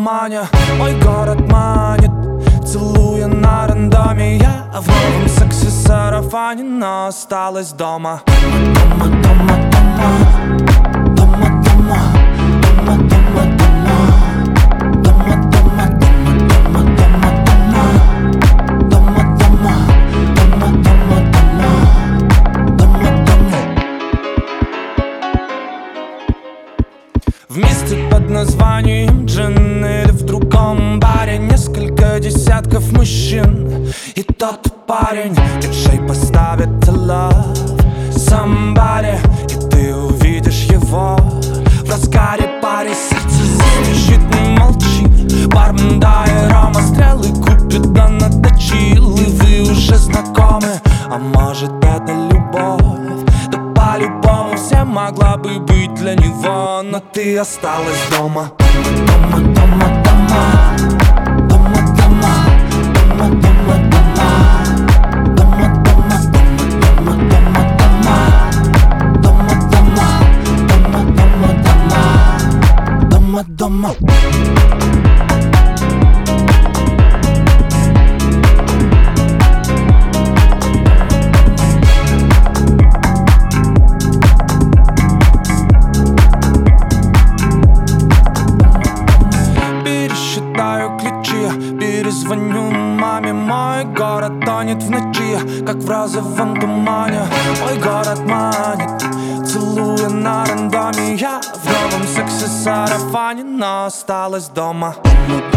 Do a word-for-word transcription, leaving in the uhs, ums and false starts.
тумане. Мой город манит, целуя на рандоме. Я в новом секси-сарафане, но осталась дома. Дома, дома, дома, дома, дома, дома, дома, дома, дома, дома, дома, дома, дома, дома, дома, дома, дома, дома, дома. Вместе под названием джин или в другом баре несколько десятков мужчин. И тот парень диджей поставит love somebody, и ты увидишь его в разгаре пари. Сердце застежит, не молчи. Бармен, дай рома, стрелы купит, да наточил. И вы уже знакомы, а может это любовь? Да по-любому все могла бы быть для него, но ты осталась дома. Дома, дома, дома, дома, дома, дома, дома, дома, дома, дома, дома, дома, дома, дома, дома, дома, дома, дома. Пересчитаю ключи, перезвоню маме. Мой город тонет в ночи, как в розовом тумане. Мой город манит, целуя на рандоме. Я в новом секси-сарафане, но осталась дома.